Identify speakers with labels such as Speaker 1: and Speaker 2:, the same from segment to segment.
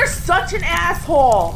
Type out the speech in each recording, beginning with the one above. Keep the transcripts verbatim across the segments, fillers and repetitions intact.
Speaker 1: are such an asshole.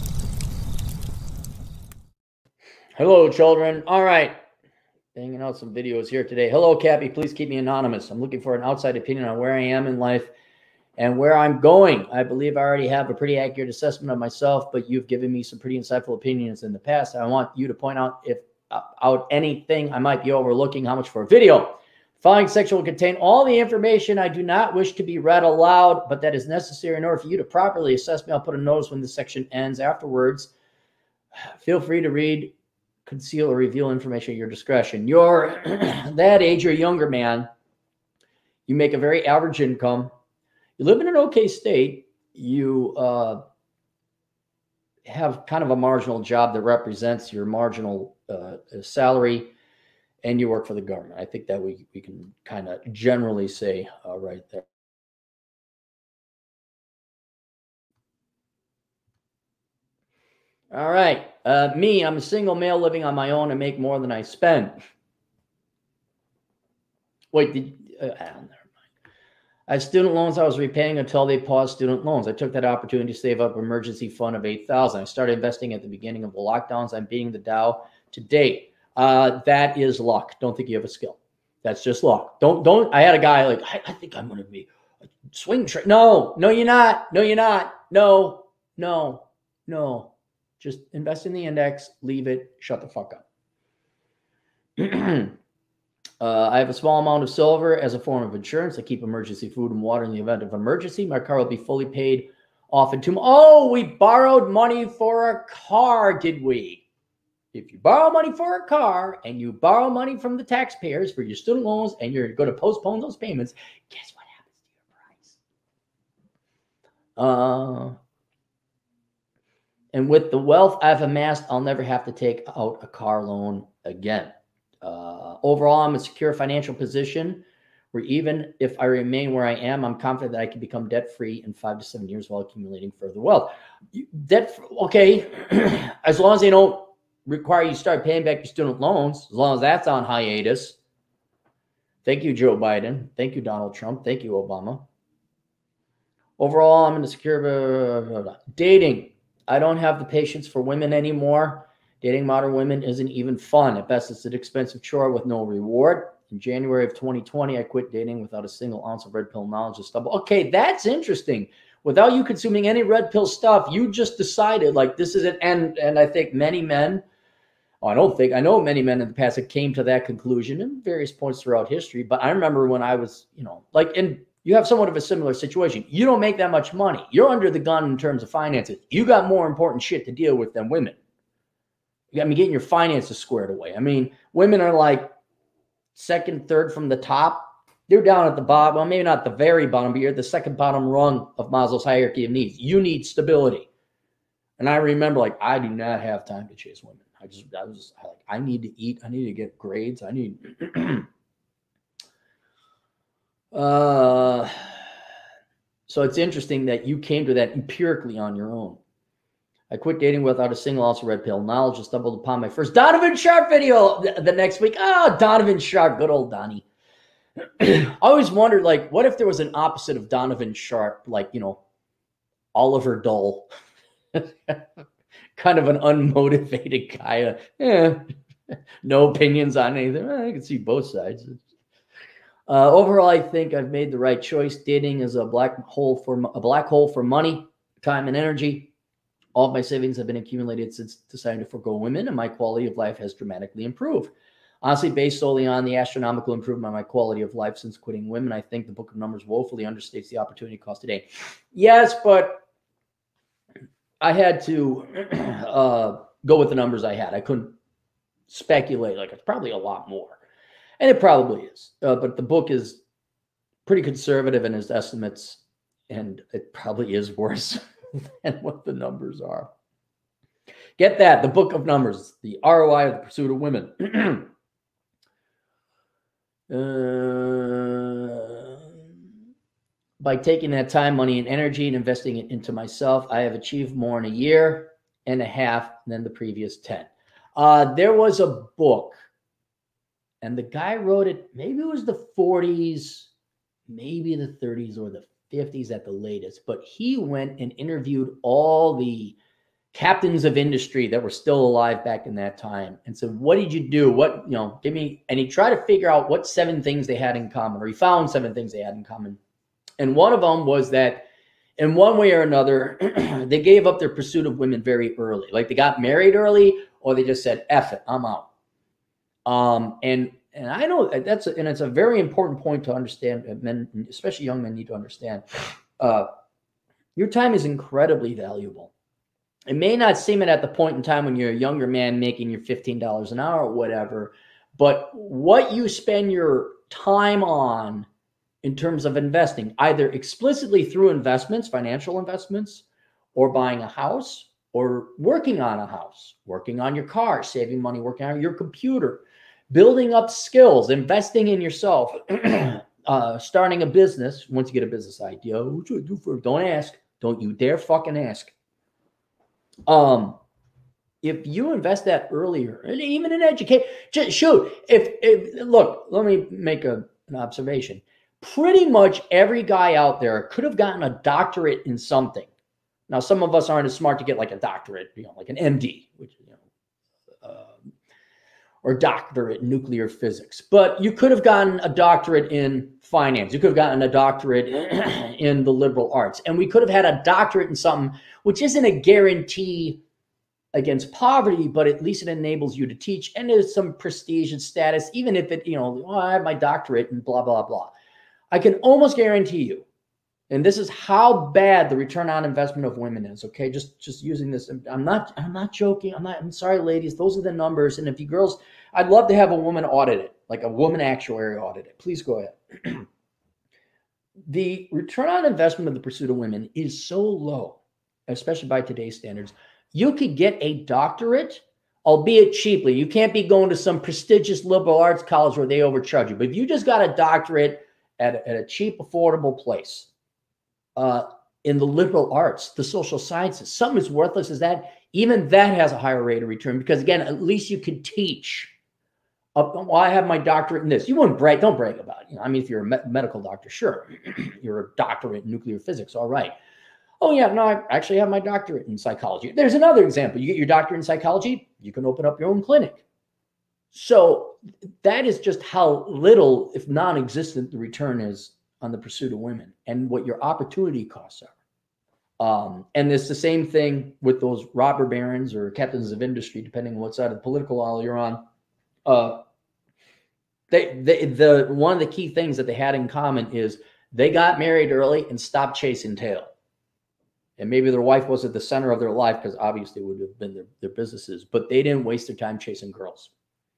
Speaker 2: Hello, children. All right. Hanging out some videos here today. Hello, Cappy. Please keep me anonymous. I'm looking for an outside opinion on where I am in life and where I'm going. I believe I already have a pretty accurate assessment of myself, but you've given me some pretty insightful opinions in the past. I want you to point out if uh, out anything I might be overlooking. How much for a video? The following section will contain all the information I do not wish to be read aloud, but that is necessary in order for you to properly assess me. I'll put a notice when this section ends. Afterwards, feel free to read, conceal, or reveal information at your discretion. You're that age or younger, man. You make a very average income. You live in an okay state. You uh, have kind of a marginal job that represents your marginal uh, salary, and you work for the government. I think that we, we can kind of generally say uh, right there. All right. Uh, me, I'm a single male living on my own and make more than I spend. Wait, did, uh, ah, never mind. I had student loans I was repaying until they paused student loans. I took that opportunity to save up an emergency fund of eight thousand dollars. I started investing at the beginning of the lockdowns. I'm beating the Dow to date. Uh, that is luck. Don't think you have a skill. That's just luck. Don't, don't, I had a guy like, I, I think I'm going to be a swing trade. No, no, you're not. No, you're not. No, no, no. Just invest in the index, leave it, shut the fuck up. uh, I have a small amount of silver as a form of insurance. I keep emergency food and water in the event of emergency. My car will be fully paid off in two months. Oh, we borrowed money for a car, did we? If you borrow money for a car and you borrow money from the taxpayers for your student loans and you're going to postpone those payments, guess what happens to your price? Uh... And with the wealth I've amassed, I'll never have to take out a car loan again. Uh, overall, I'm in a secure financial position where even if I remain where I am, I'm confident that I can become debt-free in five to seven years while accumulating further wealth. Debt, okay, as long as they don't require you to start paying back your student loans, as long as that's on hiatus. Thank you, Joe Biden. Thank you, Donald Trump. Thank you, Obama. Overall, I'm in a secure blah, blah, blah. Dating. I don't have the patience for women anymore. Dating modern women isn't even fun. At best, it's an expensive chore with no reward. In January of twenty twenty, I quit dating without a single ounce of red pill knowledge of stubble. Okay, that's interesting. Without you consuming any red pill stuff, you just decided like this is it. And, and I think many men, oh, I don't think, I know many men in the past that came to that conclusion in various points throughout history. But I remember when I was, you know, like in, you have somewhat of a similar situation. You don't make that much money. You're under the gun in terms of finances. You got more important shit to deal with than women. You got me getting your finances squared away. I mean, women are like second, third from the top. They're down at the bottom. Well, maybe not the very bottom, but you're at the second bottom rung of Maslow's hierarchy of needs. You need stability. And I remember, like, I do not have time to chase women. I just, I was just like, I need to eat. I need to get grades. I need... Uh, so it's interesting that you came to that empirically on your own. I quit dating without a single ounce of red pill knowledge and stumbled upon my first Donovan Sharp video the, the next week. Oh, Donovan Sharp, good old Donnie. I always wondered, like, what if there was an opposite of Donovan Sharp, like, you know, Oliver Dole, kind of an unmotivated guy. Uh, eh, no opinions on anything. Eh, I can see both sides. Uh, overall, I think I've made the right choice. Dating is a black hole for a black hole for money, time, and energy. All of my savings have been accumulated since deciding to forgo women, and my quality of life has dramatically improved. Honestly, based solely on the astronomical improvement of my quality of life since quitting women, I think the Book of Numbers woefully understates the opportunity cost today. Yes, but I had to uh, go with the numbers I had. I couldn't speculate. Like, it's probably a lot more. And it probably is. Uh, but the book is pretty conservative in its estimates, and it probably is worse than what the numbers are. Get that, the Book of Numbers, the R O I of the pursuit of women. uh, by taking that time, money, and energy and investing it into myself, I have achieved more in a year and a half than the previous ten. Uh, there was a book, and the guy wrote it, maybe it was the forties, maybe the thirties or the fifties at the latest. But he went and interviewed all the captains of industry that were still alive back in that time and said, what did you do? What, you know, give me, and he tried to figure out what seven things they had in common, or he found seven things they had in common. And one of them was that in one way or another, they gave up their pursuit of women very early. Like they got married early, or they just said, F it, I'm out. Um, and, and I know that's, a, and it's a very important point to understand, men, especially young men, need to understand. Uh, your time is incredibly valuable. It may not seem it at the point in time when you're a younger man making your fifteen dollars an hour or whatever, but what you spend your time on in terms of investing, either explicitly through investments, financial investments, or buying a house, or working on a house, working on your car, saving money, working on your computer, building up skills, investing in yourself, uh, starting a business. Once you get a business idea, what should I do for? Don't ask. Don't you dare fucking ask. Um, if you invest that earlier, and even in education, just shoot. If, if look, let me make a, an observation. Pretty much every guy out there could have gotten a doctorate in something. Now, some of us aren't as smart to get like a doctorate, you know, like an M D, which, you know, uh, or doctorate in nuclear physics. But you could have gotten a doctorate in finance. You could have gotten a doctorate in the liberal arts. And we could have had a doctorate in something which isn't a guarantee against poverty, but at least it enables you to teach. And there's some prestige and status, even if it, you know, oh, I have my doctorate and blah, blah, blah. I can almost guarantee you, and this is how bad the return on investment of women is. Okay, just just using this. I'm not I'm not joking. I'm not. I'm sorry, ladies. Those are the numbers. And if you girls, I'd love to have a woman audit it, like a woman actuary audit it. Please go ahead. The return on investment of the pursuit of women is so low, especially by today's standards. You could get a doctorate, albeit cheaply. You can't be going to some prestigious liberal arts college where they overcharge you. But if you just got a doctorate at a, at a cheap, affordable place, uh, in the liberal arts, the social sciences, something as worthless as that, even that has a higher rate of return because, again, at least you could teach. Uh, well, I have my doctorate in this. You wouldn't brag. Don't brag about it. You know, I mean, if you're a me medical doctor, sure. You're a doctorate in nuclear physics. All right. Oh, yeah, no, I actually have my doctorate in psychology. There's another example. You get your doctorate in psychology, you can open up your own clinic. So that is just how little, if non-existent, the return is on the pursuit of women and what your opportunity costs are. Um, and it's the same thing with those robber barons or captains of industry, depending on what side of the political aisle you're on. Uh, they, they, the, one of the key things that they had in common is they got married early and stopped chasing tail. And maybe their wife was at the center of their life because obviously it would have been their, their businesses, but they didn't waste their time chasing girls.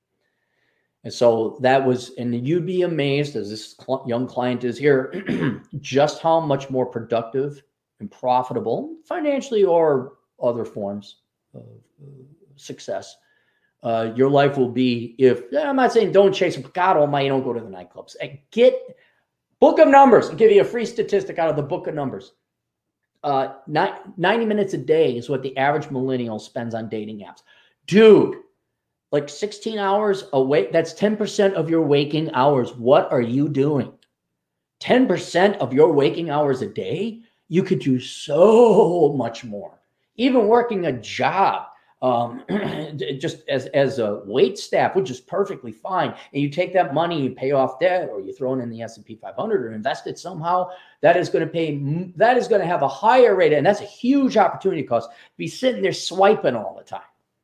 Speaker 2: And so that was, and you'd be amazed as this cl- young client is here, just how much more productive and profitable financially or other forms of uh, success uh, your life will be if, I'm not saying don't chase them, God almighty, don't go to the nightclubs. Get book of numbers. I'll give you a free statistic out of the book of numbers. Uh, ninety minutes a day is what the average millennial spends on dating apps. Dude, like sixteen hours awake, that's ten percent of your waking hours. What are you doing? ten percent of your waking hours a day? You could do so much more. Even working a job, um, just as, as a wait staff, which is perfectly fine. And you take that money, you pay off debt, or you throw it in the S and P five hundred or invest it somehow. That is going to pay, that is going to have a higher rate. And that's a huge opportunity cost. Be sitting there swiping all the time.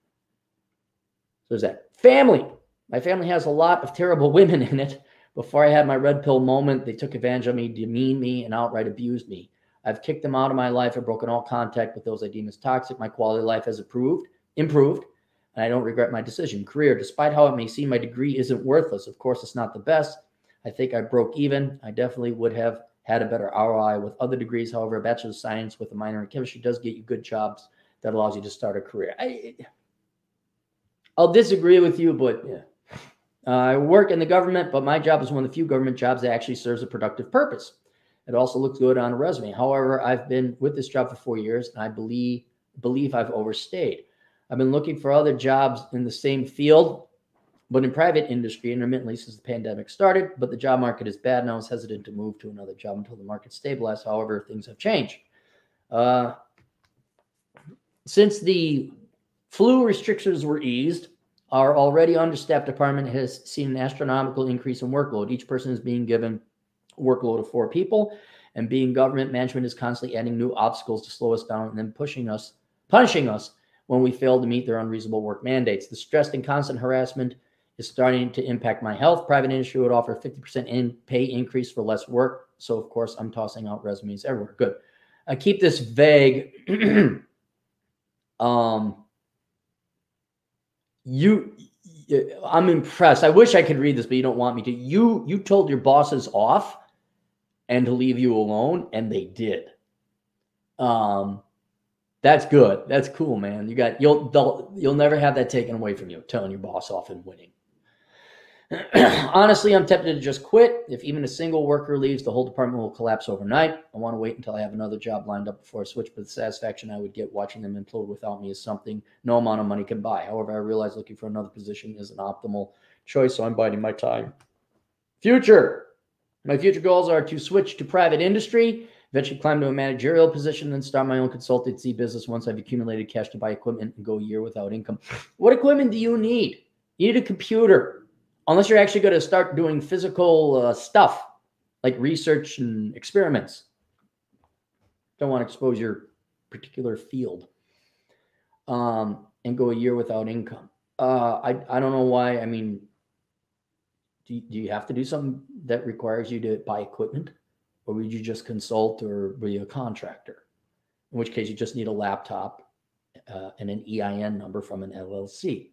Speaker 2: So there's that. Family. My family has a lot of terrible women in it. Before I had my red pill moment, they took advantage of me, demeaned me, and outright abused me. I've kicked them out of my life. I've broken all contact with those I deem as toxic. My quality of life has improved, improved, and I don't regret my decision. Career, despite how it may seem, my degree isn't worthless. Of course, it's not the best. I think I broke even. I definitely would have had a better R O I with other degrees. However, a bachelor of science with a minor in chemistry does get you good jobs that allows you to start a career. I, I'll disagree with you, but yeah. Uh, I work in the government, but my job is one of the few government jobs that actually serves a productive purpose. It also looks good on a resume. However, I've been with this job for four years, and I believe believe I've overstayed. I've been looking for other jobs in the same field, But in private industry, intermittently since the pandemic started, but the job market is bad, and I was hesitant to move to another job until the market stabilized. However, things have changed. Uh, since the flu restrictions were eased, our already understaffed department has seen an astronomical increase in workload. Each person is being given a workload of four people, and being government, management is constantly adding new obstacles to slow us down and then pushing us, punishing us when we fail to meet their unreasonable work mandates. The stress and constant harassment is starting to impact my health. Private industry would offer fifty percent in pay increase for less work. So, of course, I'm tossing out resumes everywhere. Good. I keep this vague. um, you, I'm impressed. I wish I could read this, but you don't want me to. You, you told your bosses off and to leave you alone, and they did. Um, that's good. That's cool, man. You got you'll they'll, you'll never have that taken away from you. Telling your boss off and winning. Honestly, I'm tempted to just quit. If even a single worker leaves, the whole department will collapse overnight. I want to wait until I have another job lined up before I switch, but the satisfaction I would get watching them implode without me is something no amount of money can buy. However, I realize looking for another position is an optimal choice, so I'm biding my time. Future. My future goals are to switch to private industry, eventually climb to a managerial position, then start my own consultancy business once I've accumulated cash to buy equipment and go a year without income. What equipment do you need? You need a computer. Unless you're actually going to start doing physical uh, stuff like research and experiments. Don't want to expose your particular field. Um, and go a year without income. Uh, I, I don't know why. I mean, do you, do you have to do something that requires you to buy equipment? Or would you just consult or be a contractor? In which case you just need a laptop uh, and an E I N number from an L L C.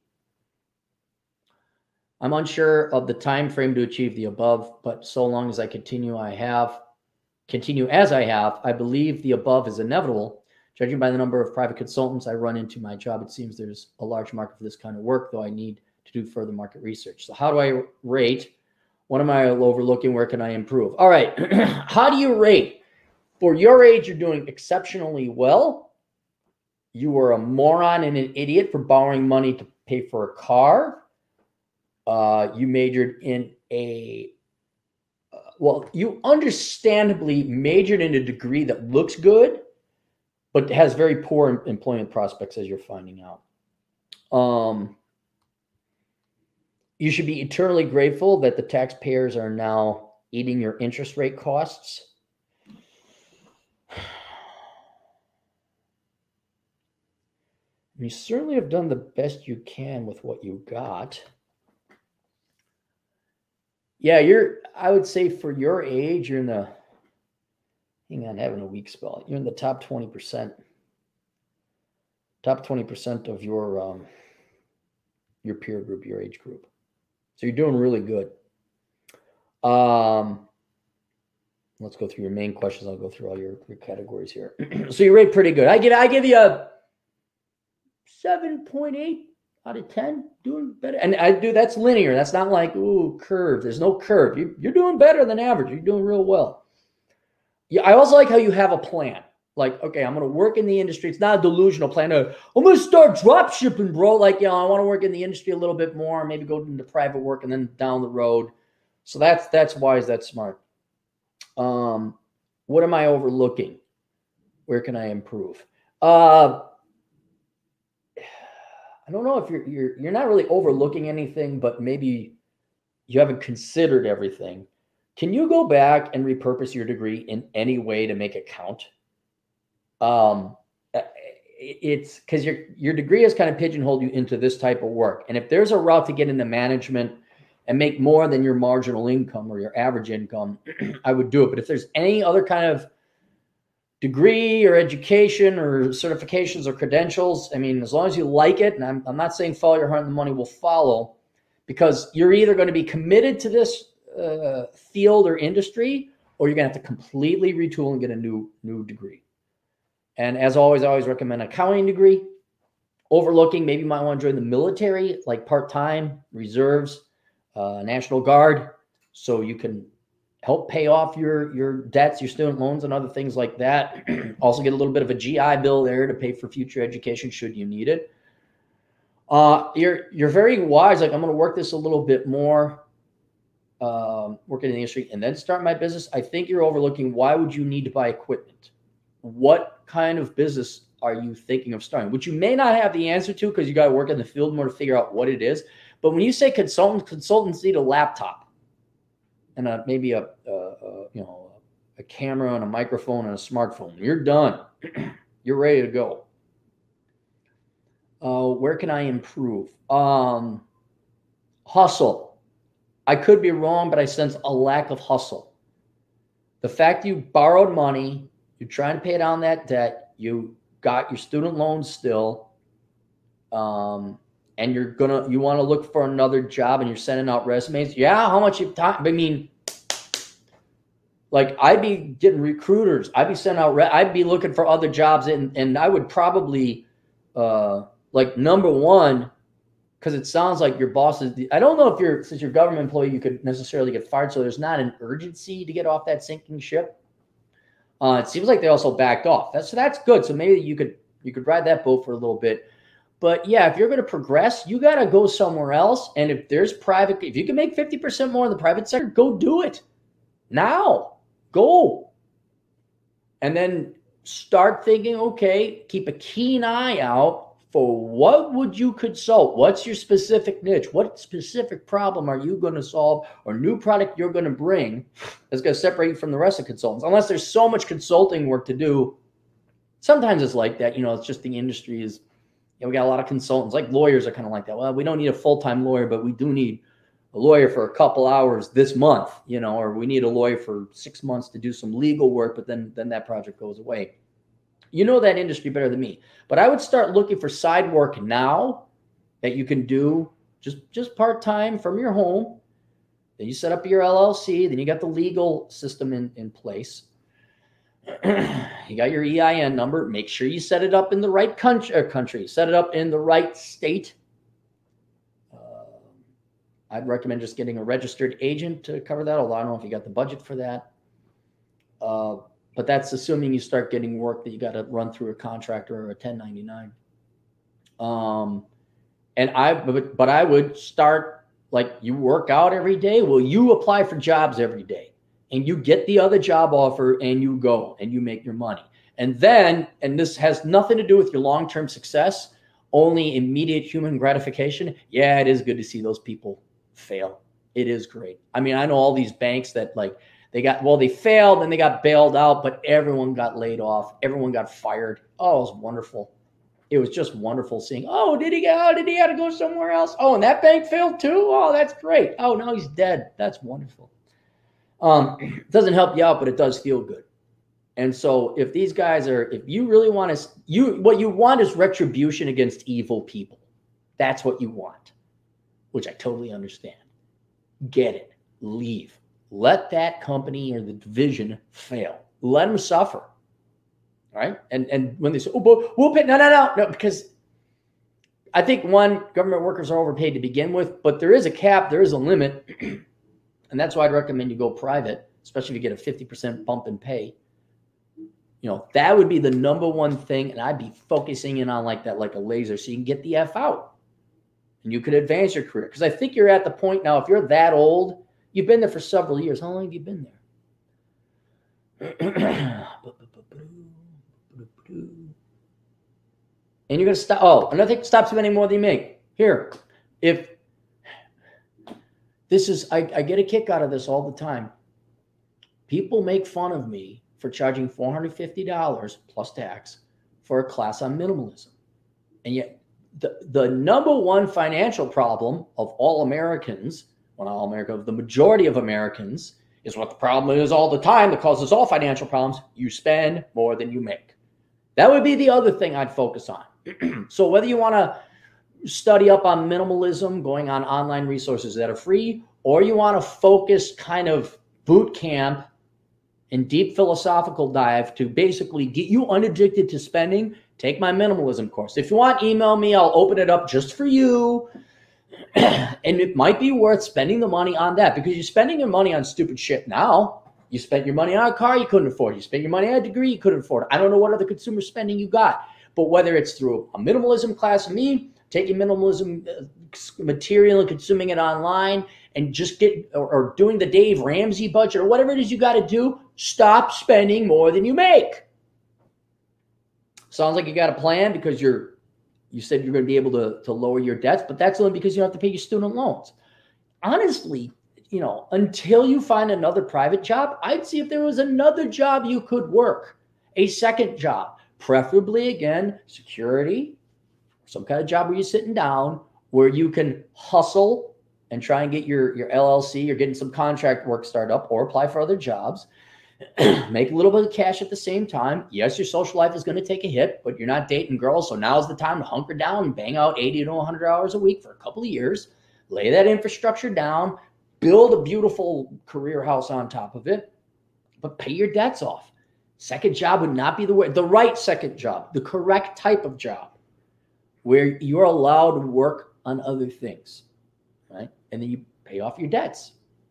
Speaker 2: I'm unsure of the time frame to achieve the above, but so long as I continue, I have continue as I have, I believe the above is inevitable. Judging by the number of private consultants I run into my job, it seems there's a large market for this kind of work, though I need to do further market research. So how do I rate? What am I overlooking? Where can I improve? All right. How do you rate? For your age, you're doing exceptionally well. You are a moron and an idiot for borrowing money to pay for a car. Uh, you majored in a, uh, well, you understandably majored in a degree that looks good, but has very poor employment prospects, as you're finding out. Um, you should be eternally grateful that the taxpayers are now eating your interest rate costs. You certainly have done the best you can with what you got. Yeah, you're, I would say for your age, you're in the, hang on, having a weak spell. You're in the top twenty percent. Top twenty percent of your, um, your peer group, your age group. So you're doing really good. Um, let's go through your main questions. I'll go through all your, your categories here. So you rate pretty good. I give, I give you a seven point eight. Out of ten, doing better. And I do, that's linear. That's not like, ooh, curve. There's no curve. You, you're doing better than average. You're doing real well. Yeah, I also like how you have a plan. Like, okay, I'm going to work in the industry. It's not a delusional plan. Of, I'm going to start drop shipping, bro. Like, you know, I want to work in the industry a little bit more, maybe go into private work and then down the road. So that's, that's wise. That's smart. Um, what am I overlooking? Where can I improve? Uh, I don't know if you're you're you're not really overlooking anything, but maybe you haven't considered everything. Can you go back and repurpose your degree in any way to make it count? Um, it's because your your degree has kind of pigeonholed you into this type of work. And if there's a route to get into management and make more than your marginal income or your average income, I would do it. But if there's any other kind of degree or education or certifications or credentials, I mean, as long as you like it, and I'm, I'm not saying follow your heart and the money will follow, because you're either going to be committed to this uh, field or industry, or you're going to have to completely retool and get a new, new degree. And as always, I always recommend an accounting degree. Overlooking, maybe you might want to join the military, like part-time, reserves, uh, National Guard, so you can help pay off your, your debts, your student loans, and other things like that. Also get a little bit of a G I Bill there to pay for future education should you need it. Uh, you're you're very wise. Like, I'm going to work this a little bit more, um, working in the industry, and then start my business. I think you're overlooking, why would you need to buy equipment? What kind of business are you thinking of starting? Which you may not have the answer to, because you got to work in the field more to figure out what it is. But when you say consultants, consultants need a laptop and a, maybe a, a, a you know a camera and a microphone and a smartphone. You're done. You're ready to go. Uh, where can I improve? Um, hustle. I could be wrong, but I sense a lack of hustle. The fact you borrowed money, you're trying to pay down that debt, you got your student loans still, um, and you're gonna you want to look for another job, and you're sending out resumes. Yeah, how much you time? I mean, like, I'd be getting recruiters. I'd be sending out. Re- I'd be looking for other jobs, and and I would probably, uh, like, number one, because it sounds like your boss is. I don't know if you're since you're a government employee, you could necessarily get fired. So there's not an urgency to get off that sinking ship. Uh, it seems like they also backed off. That's so that's good. So maybe you could you could ride that boat for a little bit. But yeah, if you're going to progress, you got to go somewhere else. And if there's private, if you can make fifty percent more in the private sector, go do it now. Go. And then start thinking, okay, keep a keen eye out for what would you consult? What's your specific niche? What specific problem are you going to solve, or new product you're going to bring that's going to separate you from the rest of consultants? Unless there's so much consulting work to do. Sometimes it's like that. You know, it's just the industry is, you know, we got a lot of consultants. Like lawyers are kind of like that. Well, we don't need a full-time lawyer, but we do need a lawyer for a couple hours this month, you know, or we need a lawyer for six months to do some legal work, but then, then that project goes away. You know that industry better than me, but I would start looking for side work now that you can do just, just part-time from your home. Then you set up your L L C, then you got the legal system in, in place. You got your E I N number. Make sure you set it up in the right country, or country. Set it up in the right state. Uh, I'd recommend just getting a registered agent to cover that, although I don't know if you got the budget for that. Uh, but that's assuming you start getting work that you got to run through a contractor or a ten ninety-nine. Um, and I, but, but I would start, like, you work out every day. Well, you apply for jobs every day. And you get the other job offer, and you go and you make your money. And then, and this has nothing to do with your long-term success, only immediate human gratification. Yeah, it is good to see those people fail. It is great. I mean, I know all these banks that, like, they got, well, they failed and they got bailed out, but everyone got laid off. Everyone got fired. Oh, it was wonderful. It was just wonderful seeing, oh, did he get out? Did he have to go somewhere else? Oh, and that bank failed too? Oh, that's great. Oh, now he's dead. That's wonderful. Um, it doesn't help you out, but it does feel good. And so if these guys are, if you really want to, you, what you want is retribution against evil people. That's what you want, which I totally understand. Get it. Leave. Let that company or the division fail. Let them suffer. All right. And, and when they say, oh, but we'll pay, no, no, no, no, because I think, one, government workers are overpaid to begin with, but there is a cap, there is a limit. And that's why I'd recommend you go private, especially if you get a fifty percent bump in pay. You know, that would be the number one thing. And I'd be focusing in on like that, like a laser, so you can get the F out and you could advance your career. Because I think you're at the point now, if you're that old, you've been there for several years. How long have you been there? And you're going to stop. Oh, another thing, stop spending more than you make. Here, if this is, I, I get a kick out of this all the time. People make fun of me for charging four hundred fifty dollars plus tax for a class on minimalism. And yet the, the number one financial problem of all Americans, well, not all Americans, the majority of Americans, is what the problem is all the time that causes all financial problems. You spend more than you make. That would be the other thing I'd focus on. So whether you want to study up on minimalism, going on online resources that are free, or you want to focus kind of boot camp and deep philosophical dive to basically get you unaddicted to spending, take my minimalism course. If you want, email me. I'll open it up just for you. And it might be worth spending the money on that, because you're spending your money on stupid shit now. You spent your money on a car you couldn't afford. You spent your money on a degree you couldn't afford. I don't know what other consumer spending you got. But whether it's through a minimalism class of me, taking minimalism material and consuming it online and just get, or, or doing the Dave Ramsey budget or whatever it is you got to do, stop spending more than you make. Sounds like you got a plan because you're, you said you're going to be able to, to lower your debts, but that's only because you don't have to pay your student loans. Honestly, you know, until you find another private job, I'd see if there was another job you could work, a second job, preferably again, security, some kind of job where you're sitting down, where you can hustle and try and get your, your L L C or getting some contract work started up or apply for other jobs, make a little bit of cash at the same time. Yes, your social life is going to take a hit, but you're not dating girls. So now's the time to hunker down and bang out eighty to one hundred hours a week for a couple of years, lay that infrastructure down, build a beautiful career house on top of it, but pay your debts off. Second job would not be the way, the right second job, the correct type of job where you're allowed to work on other things, right? And then you pay off your debts,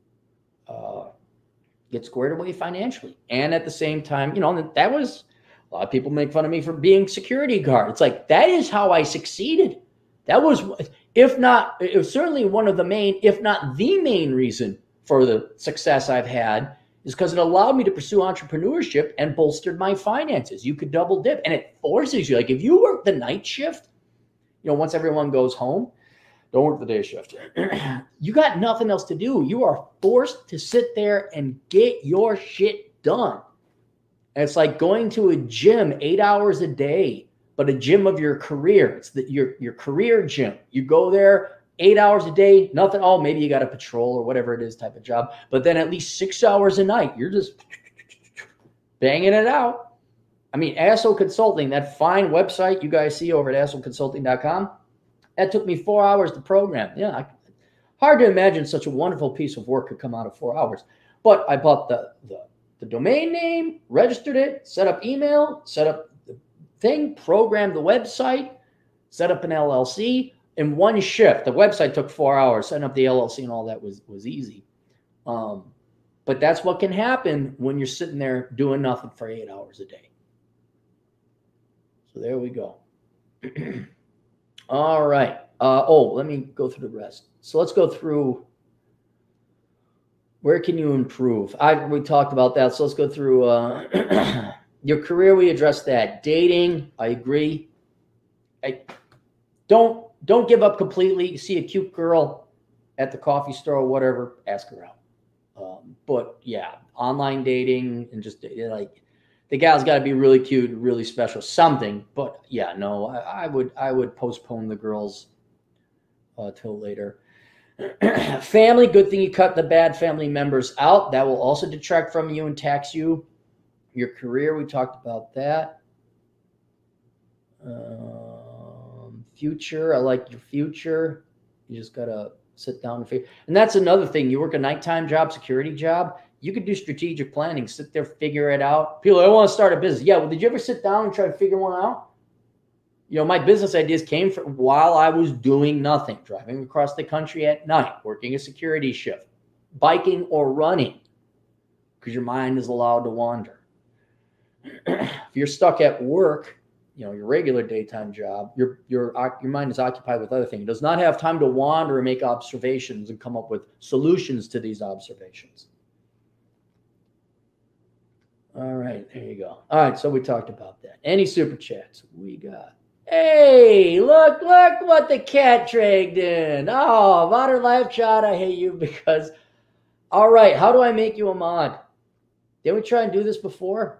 Speaker 2: uh, get squared away financially. And at the same time, you know, that was, a lot of people make fun of me for being security guard. It's like, that is how I succeeded. That was, if not, it was certainly one of the main, if not the main reason for the success I've had, is because it allowed me to pursue entrepreneurship and bolstered my finances. You could double dip, and it forces you. Like if you work the night shift, you know, once everyone goes home, don't work the day shift. You got nothing else to do. You are forced to sit there and get your shit done. And it's like going to a gym eight hours a day, but a gym of your career. It's the, your, your career gym. You go there eight hours a day, nothing. Oh, maybe you got a patrol or whatever it is type of job. But then at least six hours a night, you're just banging it out. I mean, Asshole Consulting, that fine website you guys see over at asshole consulting dot com, that took me four hours to program. Yeah, I, hard to imagine such a wonderful piece of work could come out of four hours. But I bought the, the, the domain name, registered it, set up email, set up the thing, programmed the website, set up an L L C in one shift. The website took four hours. Setting up the L L C and all that was, was easy. Um, but that's what can happen when you're sitting there doing nothing for eight hours a day. So there we go. All right. Uh, oh, let me go through the rest. So let's go through where can you improve? I we talked about that. So let's go through uh, your career. We addressed that. Dating, I agree. I don't don't give up completely. You see a cute girl at the coffee store or whatever, ask her out. Um, but yeah, online dating and just like. The gal's got to be really cute, really special, something. But yeah, no, I, I would I would postpone the girls uh, till later. Family, good thing you cut the bad family members out. That will also detract from you and tax you. Your career, we talked about that. Um, future, I like your future. You just got to sit down and figure. And that's another thing. You work a nighttime job, security job. You could do strategic planning, sit there, figure it out. People, I want to start a business. Yeah, well, did you ever sit down and try to figure one out? You know, my business ideas came from while I was doing nothing, driving across the country at night, working a security shift, biking or running, because your mind is allowed to wander. If you're stuck at work, you know, your regular daytime job, your your your mind is occupied with other things. It does not have time to wander and make observations and come up with solutions to these observations. All right, there you go. All right, so we talked about that. Any super chats we got? Hey, look, look what the cat dragged in. Oh, Modern Life Chat, I hate you because, all right, how do I make you a mod? Didn't we try and do this before?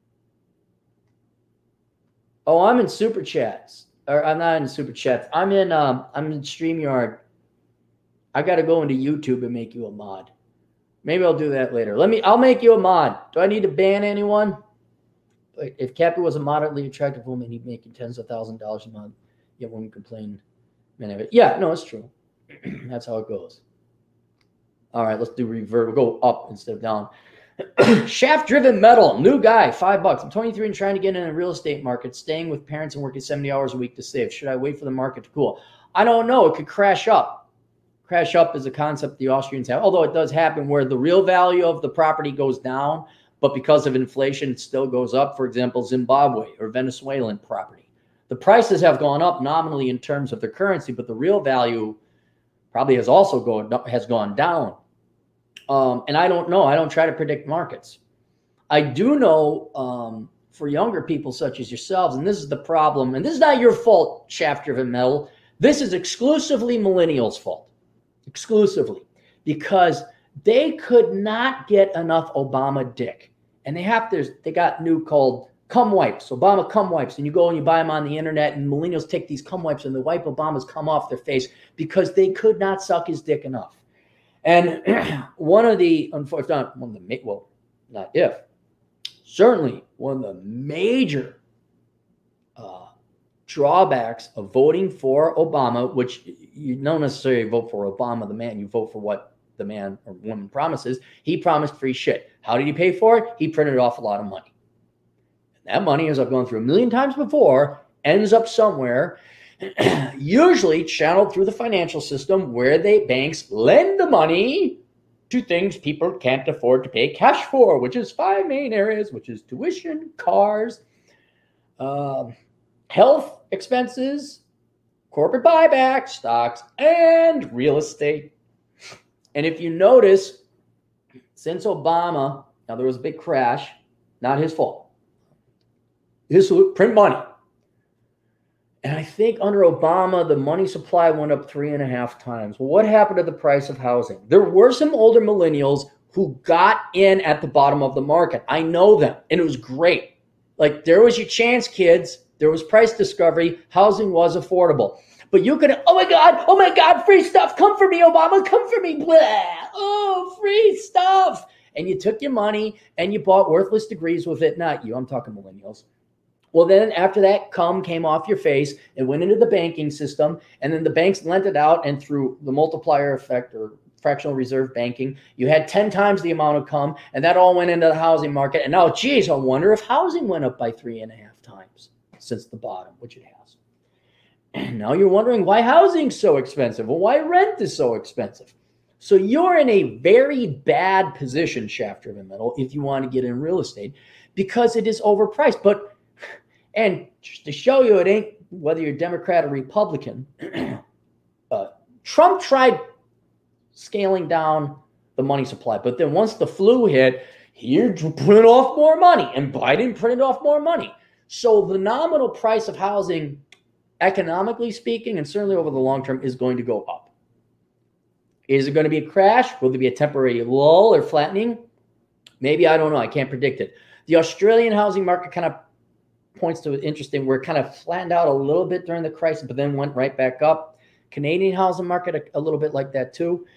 Speaker 2: Oh, I'm in super chats. Or I'm not in super chats. I'm in, um, I'm in StreamYard. I got to go into YouTube and make you a mod. Maybe I'll do that later. Let me, I'll make you a mod. Do I need to ban anyone? If Cappy was a moderately attractive woman, he'd make you tens of thousands of dollars a month. Yet women complain. Yeah, no, it's true. That's how it goes. All right, let's do revert. We'll go up instead of down. Shaft-driven metal, new guy, five bucks. I'm twenty-three and trying to get in the real estate market, staying with parents and working seventy hours a week to save. Should I wait for the market to cool? I don't know. It could crash up. Crash up is a concept the Austrians have, although it does happen where the real value of the property goes down, but because of inflation, it still goes up. For example, Zimbabwe or Venezuelan property. The prices have gone up nominally in terms of the currency, but the real value probably has also gone has gone down. Um, and I don't know. I don't try to predict markets. I do know um, for younger people such as yourselves, and this is the problem, and this is not your fault, Shaft-Driven Metal. This is exclusively millennials' fault, exclusively, because they could not get enough Obama dick. And they have to, they got new called cum wipes, Obama cum wipes. And you go and you buy them on the internet, and millennials take these cum wipes and they wipe Obama's cum off their face because they could not suck his dick enough. And one of the, unfortunately, one of the, well, not if, certainly one of the major uh, drawbacks of voting for Obama, which you don't necessarily vote for Obama, the man, you vote for what the man or woman promises. He promised free shit. How did he pay for it? He printed off a lot of money. And that money, as I've gone through a million times before, ends up somewhere, usually channeled through the financial system where they banks lend the money to things people can't afford to pay cash for, which is five main areas, which is tuition, cars, uh, health expenses, corporate buyback, stocks, and real estate. And if you notice, since Obama, now there was a big crash, not his fault. His print money. And I think under Obama, the money supply went up three and a half times. Well, what happened to the price of housing? There were some older millennials who got in at the bottom of the market. I know them, and it was great. Like, there was your chance, kids. There was price discovery. Housing was affordable. But you could, oh my God, oh my God, free stuff. Come for me, Obama, come for me. Blah. Oh, free stuff. And you took your money and you bought worthless degrees with it. Not you, I'm talking millennials. Well, then after that, cum came off your face and went into the banking system. And then the banks lent it out. And through the multiplier effect or fractional reserve banking, you had ten times the amount of cum. And that all went into the housing market. And now, geez, I wonder if housing went up by three and a half times since the bottom, which it has. And now you're wondering why housing's so expensive. Well, why rent is so expensive. So you're in a very bad position, Shaft-Driven Metal, if you want to get in real estate, because it is overpriced. But, and just to show you it ain't whether you're Democrat or Republican, uh, Trump tried scaling down the money supply. But then once the flu hit, he printed off more money, and Biden printed off more money. So the nominal price of housing, economically speaking, and certainly over the long term, is going to go up. Is it going to be a crash? Will there be a temporary lull or flattening? Maybe, I don't know. I can't predict it. The Australian housing market kind of points to it interesting, where it kind of flattened out a little bit during the crisis, but then went right back up. Canadian housing market, a, a little bit like that too.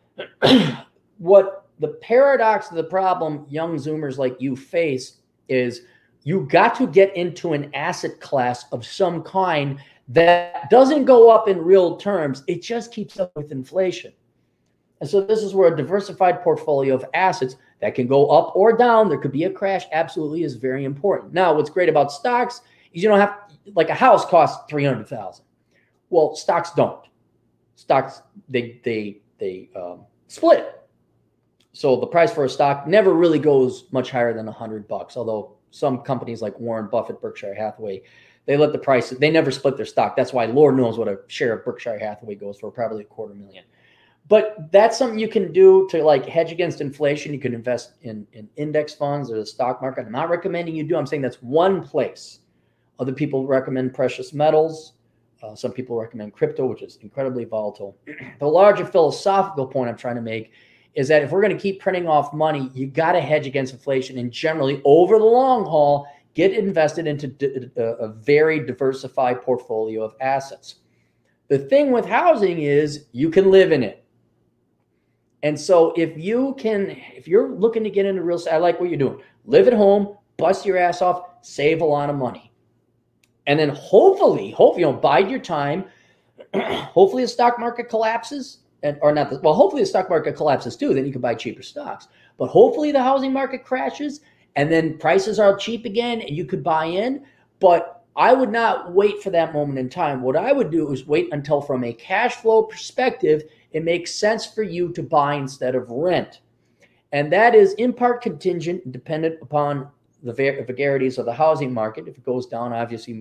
Speaker 2: What the paradox of the problem young Zoomers like you face is you got to get into an asset class of some kind that doesn't go up in real terms. It just keeps up with inflation. And so this is where a diversified portfolio of assets that can go up or down, there could be a crash, absolutely is very important. Now, what's great about stocks is you don't have, like a house costs three hundred thousand dollars. Well, stocks don't. Stocks, they, they, they um, split. So the price for a stock never really goes much higher than a hundred bucks, although some companies like Warren Buffett, Berkshire Hathaway, they let the price, they never split their stock. That's why Lord knows what a share of Berkshire Hathaway goes for, probably a quarter million. But that's something you can do to like hedge against inflation. You can invest in, in index funds or the stock market. I'm not recommending you do. I'm saying that's one place. Other people recommend precious metals. Uh, some people recommend crypto, which is incredibly volatile. The larger philosophical point I'm trying to make is that if we're going to keep printing off money, you got to hedge against inflation, and generally over the long haul, get invested into a, a very diversified portfolio of assets. The thing with housing is you can live in it. And so if you can, if you're looking to get into real estate, I like what you're doing. Live at home, bust your ass off, save a lot of money. And then hopefully, hopefully, you know, bide your time. Hopefully the stock market collapses. And, or not, the, well, hopefully the stock market collapses too. Then you can buy cheaper stocks. But hopefully the housing market crashes and then prices are cheap again and you could buy in. But I would not wait for that moment in time. What I would do is wait until, from a cash flow perspective, it makes sense for you to buy instead of rent. And that is in part contingent and dependent upon the vagaries of the housing market. If it goes down, obviously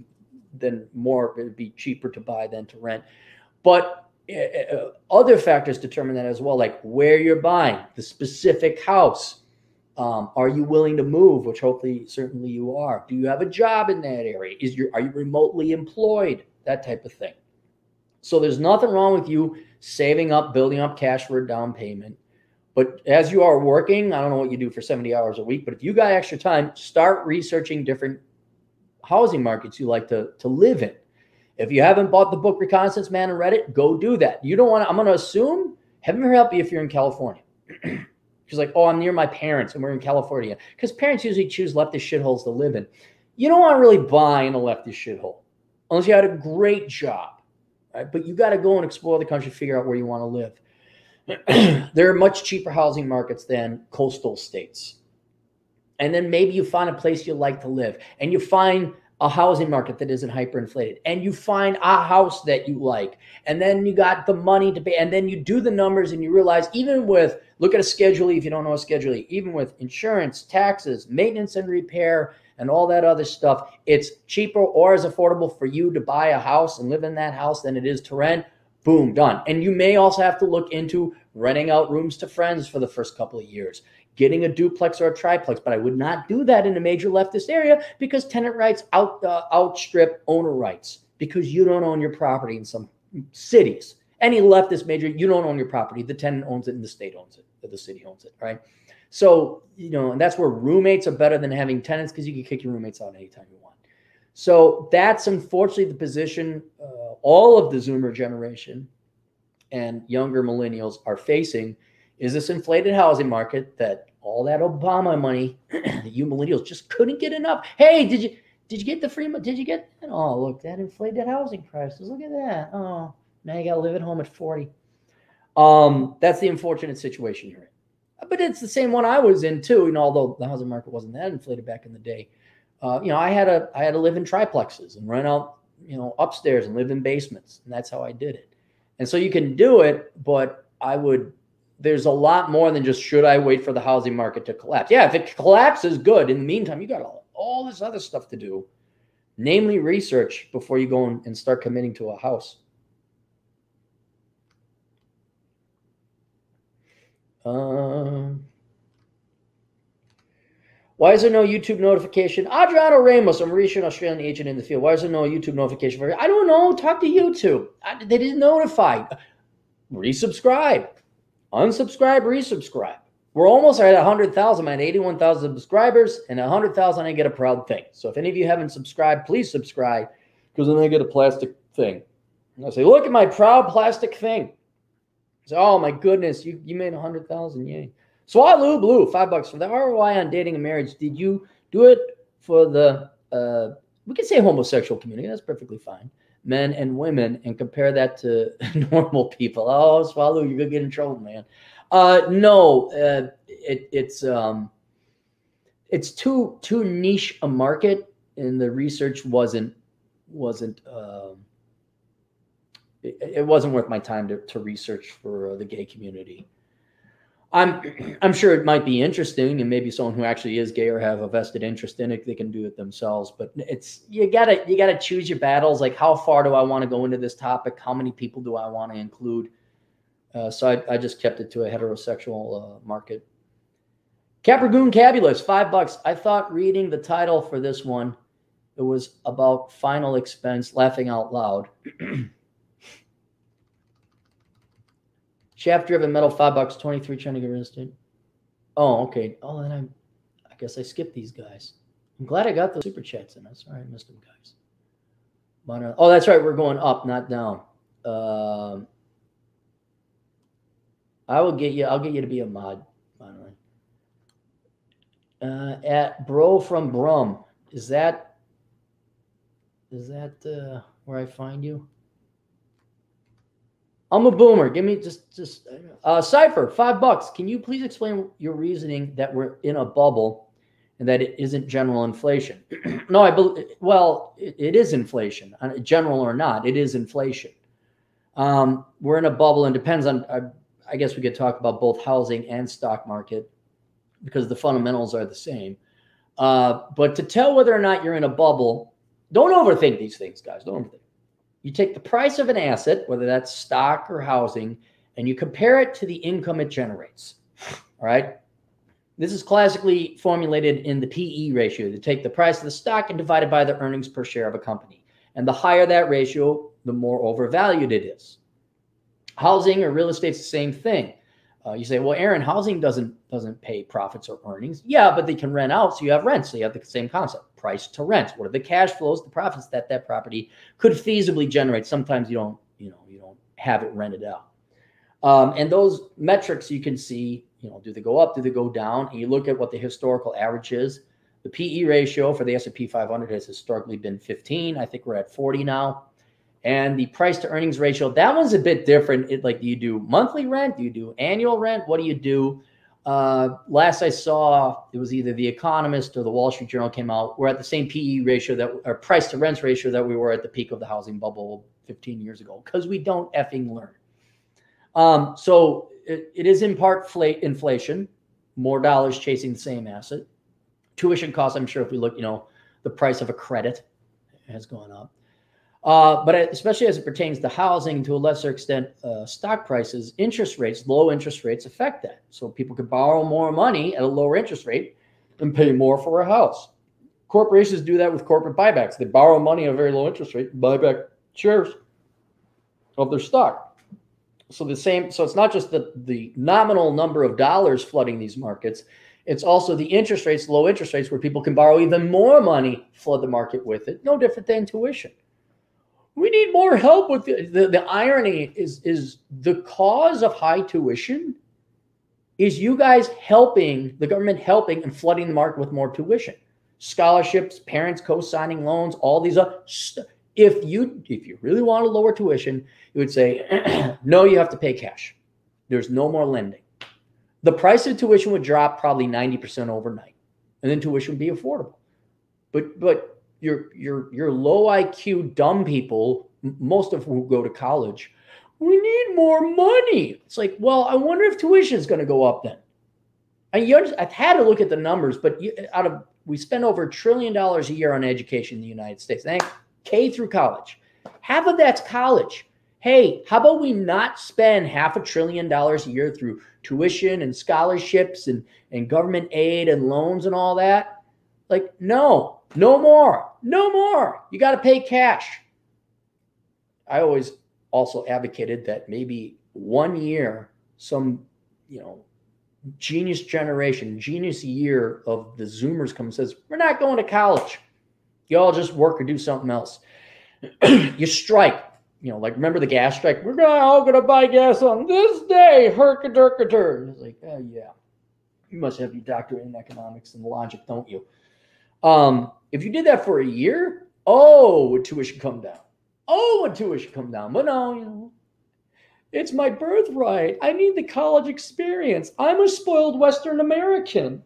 Speaker 2: then more it'd be cheaper to buy than to rent. But uh, other factors determine that as well, like where you're buying, the specific house. Um, are you willing to move? Which hopefully, certainly you are. Do you have a job in that area? Is your are you remotely employed? That type of thing. So there's nothing wrong with you saving up, building up cash for a down payment. But as you are working, I don't know what you do for seventy hours a week, but if you got extra time, start researching different housing markets you like to, to live in. If you haven't bought the book Reconnaissance Man and read it, go do that. You don't want to, I'm going to assume, heaven help you if you're in California. Because like, oh, I'm near my parents and we're in California. Because parents usually choose leftist shitholes to live in. You don't want to really buy in a leftist shithole unless you had a great job, right? But you got to go and explore the country, figure out where you want to live. There are much cheaper housing markets than coastal states. And then maybe you find a place you like to live and you find a housing market that isn't hyperinflated and you find a house that you like. And then you got the money to pay. And then you do the numbers and you realize even with, look at a Schedule E if you don't know a Schedule E, even with insurance, taxes, maintenance and repair, and all that other stuff, it's cheaper or as affordable for you to buy a house and live in that house than it is to rent. Boom, done. And you may also have to look into renting out rooms to friends for the first couple of years, getting a duplex or a triplex. But I would not do that in a major leftist area because tenant rights out uh, outstrip owner rights because you don't own your property in some cities. Any leftist major, you don't own your property. The tenant owns it and the state owns it, or the city owns it, right? So, you know, and that's where roommates are better than having tenants because you can kick your roommates out anytime you want. So that's unfortunately the position uh, all of the Zoomer generation and younger millennials are facing is this inflated housing market that all that Obama money, you millennials just couldn't get enough. Hey, did you did you get the free? Did you get? Oh, look, that inflated housing prices. Look at that. Oh, now you got to live at home at forty. Um, that's the unfortunate situation you're in. But it's the same one I was in too. You know, although the housing market wasn't that inflated back in the day. Uh, you know, I had a I had to live in triplexes and rent out, you know, upstairs and live in basements, and that's how I did it. And so you can do it, but I would. There's a lot more than just should I wait for the housing market to collapse? Yeah, if it collapses, good. In the meantime, you got all, all this other stuff to do, namely research before you go and start committing to a house. Um. Why is there no YouTube notification? Adriano Ramos, a Mauritian Australian agent in the field. Why is there no YouTube notification for it? I don't know. Talk to YouTube. I, they didn't notify. Resubscribe. Unsubscribe, resubscribe. We're almost at one hundred thousand. I'm at eighty-one thousand subscribers, and one hundred thousand, I get a proud thing. So if any of you haven't subscribed, please subscribe, because then I get a plastic thing. And I say, look at my proud plastic thing. I say, oh, my goodness, you, you made one hundred thousand. Yay. Swallow Blue, five bucks for the R O I on dating and marriage. Did you do it for the, uh, we can say homosexual community. That's perfectly fine. Men and women, and compare that to normal people. Oh, Swallow, you're going to get in trouble, man. Uh, no, uh, it, it's um, it's too too niche a market, and the research wasn't wasn't um, it, it wasn't worth my time to, to research for uh, the gay community. I'm I'm sure it might be interesting, and maybe someone who actually is gay or have a vested interest in it, they can do it themselves. But it's you gotta you gotta choose your battles. Like, how far do I want to go into this topic? How many people do I want to include? Uh, so I, I just kept it to a heterosexual uh, market. Caprigoon Cabulous, five bucks. I thought reading the title for this one, it was about final expense, laughing out loud. Shaft driven metal, five bucks, twenty-three trying to get instant. Oh, okay. Oh, then I I guess I skipped these guys. I'm glad I got those super chats in. I'm sorry I missed them, guys. But, uh, oh, that's right. We're going up, not down. Um, I will get you, I'll get you to be a mod, finally. Uh, at Bro from Brum. Is that is that uh, where I find you? I'm a boomer. Give me just, just uh, Cypher, five bucks. Can you please explain your reasoning that we're in a bubble and that it isn't general inflation? No, I believe, well, it, it is inflation, general or not. It is inflation. Um, we're in a bubble, and depends on, I, I guess we could talk about both housing and stock market because the fundamentals are the same. Uh, but to tell whether or not you're in a bubble, don't overthink these things, guys. Don't overthink. You take the price of an asset, whether that's stock or housing, and you compare it to the income it generates. All right. This is classically formulated in the P E ratio. You take the price of the stock and divide it by the earnings per share of a company. And the higher that ratio, the more overvalued it is. Housing or real estate's the same thing. Uh, you say, well, Aaron, housing doesn't doesn't pay profits or earnings. Yeah, but they can rent out, so you have rent. So you have the same concept, price to rent. What are the cash flows, the profits that that property could feasibly generate? Sometimes you don't, you know, you don't have it rented out. Um, and those metrics you can see, you know, do they go up? Do they go down? And you look at what the historical average is. The P E ratio for the S and P five hundred has historically been fifteen. I think we're at forty now. And the price to earnings ratio, that one's a bit different. It, like, do you do monthly rent? Do you do annual rent? What do you do? Uh, last I saw, it was either The Economist or the Wall Street Journal came out. We're at the same P E ratio that, or price to rents ratio that we were at the peak of the housing bubble fifteen years ago, because we don't effing learn. Um, so it, it is in part inflation, more dollars chasing the same asset. Tuition costs, I'm sure if we look, you know, the price of a credit has gone up. Uh, but especially as it pertains to housing, to a lesser extent, uh, stock prices, interest rates, low interest rates affect that. So people can borrow more money at a lower interest rate and pay more for a house. Corporations do that with corporate buybacks. They borrow money at a very low interest rate and buy back shares of their stock. So the same, so it's not just the, the nominal number of dollars flooding these markets. It's also the interest rates, low interest rates, where people can borrow even more money, flood the market with it. No different than tuition. We need more help with the, the, the irony is, is the cause of high tuition is you guys helping, the government helping and flooding the market with more tuition. Scholarships, parents co-signing loans, all these other stuff. If you, if you really want to lower tuition, you would say, no, you have to pay cash. There's no more lending. The price of tuition would drop probably ninety percent overnight, and then tuition would be affordable. But, but, Your your your low I Q dumb people, most of who go to college, we need more money. It's like, well, I wonder if tuition is going to go up then. And you understand, I've had to look at the numbers, but you, out of we spend over a trillion dollars a year on education in the United States, and K through college. Half of that's college. Hey, how about we not spend half a trillion dollars a year through tuition and scholarships and, and government aid and loans and all that? Like, no. No more. No more. You got to pay cash. I always also advocated that maybe one year, some, you know, genius generation, genius year of the Zoomers comes and says, we're not going to college. You all just work or do something else. You strike. You know, like, remember the gas strike? We're gonna, all going to buy gas on this day. Herk-a-durk-a-durk. It's like, oh, yeah. You must have your doctorate in economics and logic, don't you? Um, if you did that for a year, oh, would tuition come down? Oh, would tuition come down? But no, you know, it's my birthright. I need the college experience. I'm a spoiled Western American.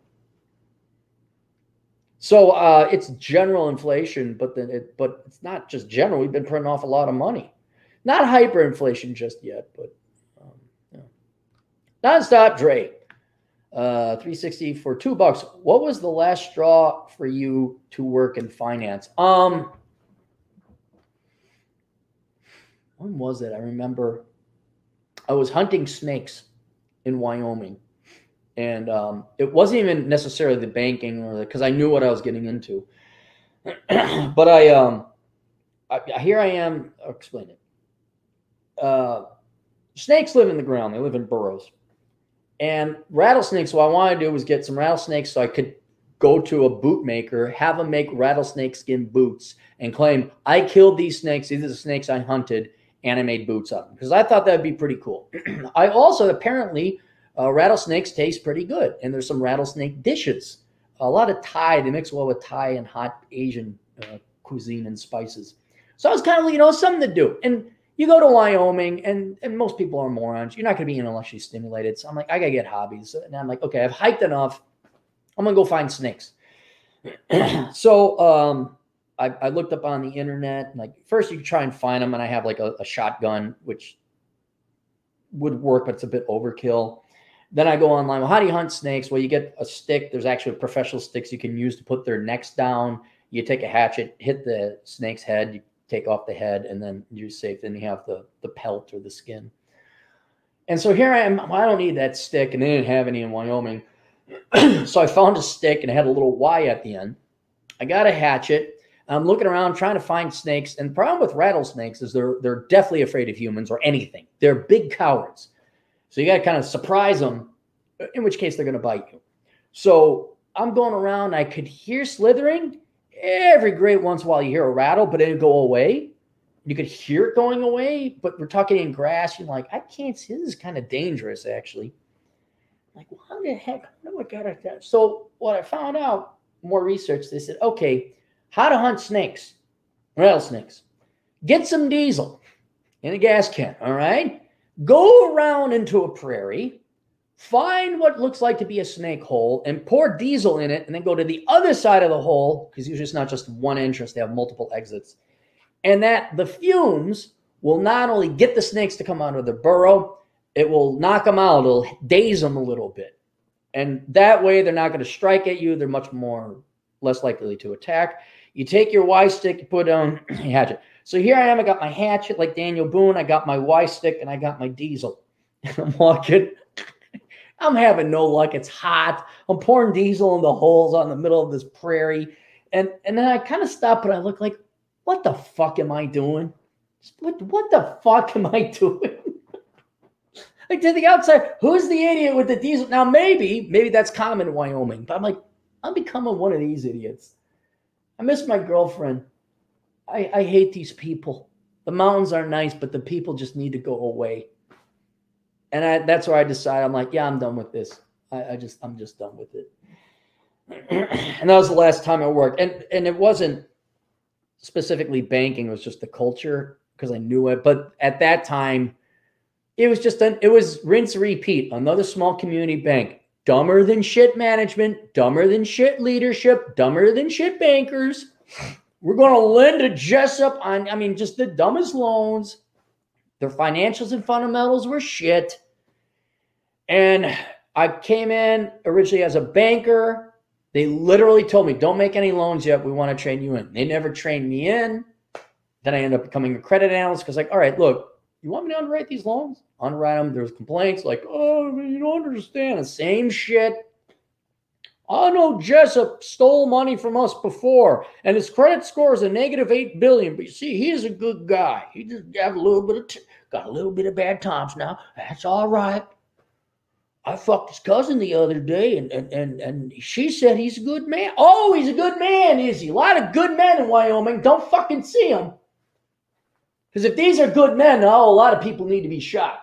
Speaker 2: So uh, it's general inflation, but then it, but it's not just general. We've been printing off a lot of money. Not hyperinflation just yet, but um, yeah. Nonstop Dre. Uh, three sixty for two bucks. What was the last straw for you to work in finance? Um, when was it? I remember I was hunting snakes in Wyoming, and um, it wasn't even necessarily the banking or because I knew what I was getting into. But I, um, I, here I am. I'll explain it. Uh, snakes live in the ground. They live in burrows. And rattlesnakes, what I wanted to do was get some rattlesnakes so I could go to a boot maker, have them make rattlesnake skin boots, and claim, I killed these snakes. These are the snakes I hunted, and I made boots of them. Because I thought that would be pretty cool. I also, apparently, uh, rattlesnakes taste pretty good. And there's some rattlesnake dishes. A lot of Thai. They mix well with Thai and hot Asian uh, cuisine and spices. So I was kind of, you know, something to do. And you go to Wyoming, and, and most people are morons. You're not going to be intellectually stimulated. So I'm like, I got to get hobbies. And I'm like, okay, I've hiked enough. I'm going to go find snakes. So um, I, I looked up on the internet. And like, first, you can try and find them. And I have like a, a shotgun, which would work, but it's a bit overkill. Then I go online. Well, how do you hunt snakes? Well, you get a stick. There's actually professional sticks you can use to put their necks down. You take a hatchet, hit the snake's head, you take off the head, and then you're safe. Then you have the, the pelt or the skin. And so here I am. Well, I don't need that stick, and they didn't have any in Wyoming. So I found a stick, and it had a little Y at the end. I got a hatchet. I'm looking around trying to find snakes. And the problem with rattlesnakes is they're, they're definitely afraid of humans or anything. They're big cowards. So you got to kind of surprise them, in which case they're going to bite you. So I'm going around. I could hear slithering. Every great once in a while you hear a rattle, but it would go away. You could hear it going away, but we're talking in grass. You're like, I can't see. This is kind of dangerous, actually. Like, well, how the heck? No, I got it. So what I found out, more research, they said, okay, how to hunt snakes, rattlesnakes. Get some diesel in a gas can, all right? Go around into a prairie, find what looks like to be a snake hole, and pour diesel in it, and then go to the other side of the hole, because usually it's not just one entrance, they have multiple exits. And that the fumes will not only get the snakes to come out of their burrow, it will knock them out, it'll daze them a little bit. And that way they're not going to strike at you, they're much more, less likely to attack. You take your Y stick, you put on a hatchet. So here I am, I got my hatchet like Daniel Boone, I got my Y stick, and I got my diesel. And I'm walking, I'm having no luck, it's hot. I'm pouring diesel in the holes out in the middle of this prairie. And, and then I kind of stop and I look like, what the fuck am I doing? What, what the fuck am I doing? Like to the outside, who's the idiot with the diesel? Now maybe, maybe that's common in Wyoming, but I'm like, I'm becoming one of these idiots. I miss my girlfriend. I, I hate these people. The mountains are nice, but the people just need to go away. And I, that's where I decided, I'm like, yeah, I'm done with this. I, I just, I'm just done with it. And that was the last time I worked. And, and it wasn't specifically banking. It was just the culture because I knew it. But at that time, it was just, an, it was rinse, repeat. Another small community bank. Dumber than shit management, dumber than shit leadership, dumber than shit bankers. We're going to lend to Jessup on, I mean, just the dumbest loans. Their financials and fundamentals were shit. And I came in originally as a banker. They literally told me, don't make any loans yet. We want to train you in. They never trained me in. Then I ended up becoming a credit analyst because like, all right, look, you want me to underwrite these loans? Underwrite them. There's complaints like, oh, you don't understand. The same shit. I know Jessup stole money from us before, and his credit score is a negative eight billion. But you see, he's a good guy. He just got a little bit of t- got a little bit of bad times now. That's all right. I fucked his cousin the other day, and and and and she said he's a good man. Oh, he's a good man, is he? A lot of good men in Wyoming. Don't fucking see him. Because if these are good men, oh, a lot of people need to be shot.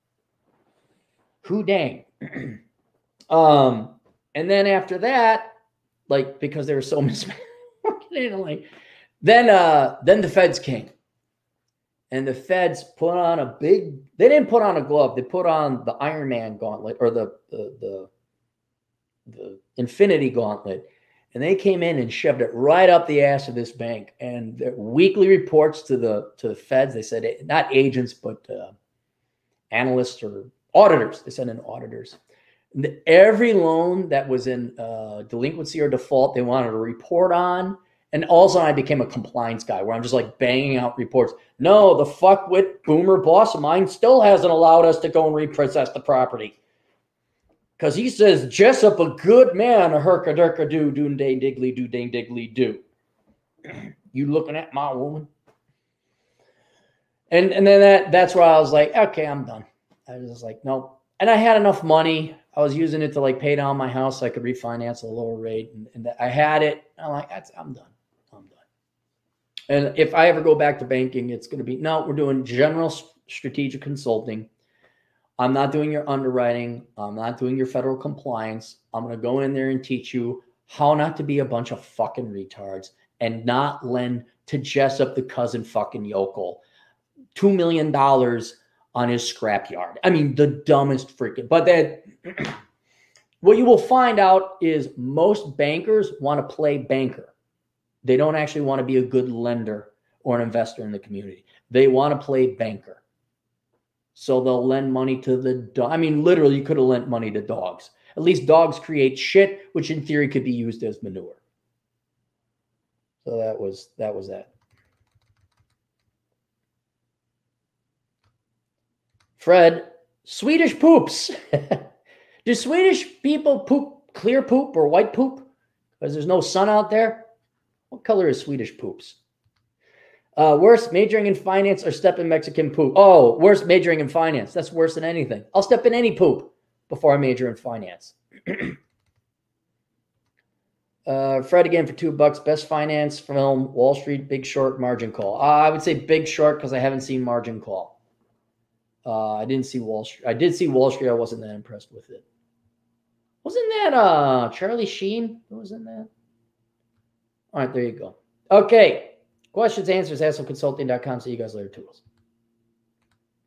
Speaker 2: Who dang. um, and then after that, like, because they were so mismanaged, then, uh, then the feds came. And the feds put on a big, they didn't put on a glove. They put on the Iron Man gauntlet or the, the, the, the Infinity Gauntlet. And they came in and shoved it right up the ass of this bank. And their weekly reports to the to the feds, they said, not agents, but uh, analysts or auditors. They sent in auditors. And every loan that was in uh, delinquency or default, they wanted a report on. And also I became a compliance guy where I'm just like banging out reports. No, the fuckwit boomer boss of mine still hasn't allowed us to go and repossess the property. Because he says, Jessup, a good man, a herka-durka-doo, doon-day diggly, doo-dang diggly doo. You looking at my woman? And and then that that's where I was like, okay, I'm done. I was just like, nope. And I had enough money. I was using it to like pay down my house so I could refinance at a lower rate. And, and I had it. I'm like, that's, I'm done. I'm done. And if I ever go back to banking, it's going to be, no, we're doing general strategic consulting. I'm not doing your underwriting. I'm not doing your federal compliance. I'm going to go in there and teach you how not to be a bunch of fucking retards and not lend to Jessup the cousin fucking yokel two million dollars on his scrapyard. I mean, the dumbest freaking, but that what you will find out is most bankers want to play banker. They don't actually want to be a good lender or an investor in the community. They want to play banker. So they'll lend money to the dog. I mean, literally, you could have lent money to dogs. At least dogs create shit, which in theory could be used as manure. So that was that was that. Fred, Swedish poops. Do Swedish people poop clear poop or white poop? Because there's no sun out there. What color is Swedish poops? Uh, worse, majoring in finance or step in Mexican poop. Oh, worse, majoring in finance. That's worse than anything. I'll step in any poop before I major in finance. uh, Fred again for two bucks. Best finance film, Wall Street, Big Short, Margin Call. Uh, I would say Big Short because I haven't seen Margin Call. Uh, I didn't see Wall Street. I did see Wall Street. I wasn't that impressed with it. Wasn't that uh, Charlie Sheen? Who was in that? All right, there you go. Okay. Questions, answers, asshole consulting dot com. See you guys later, tools.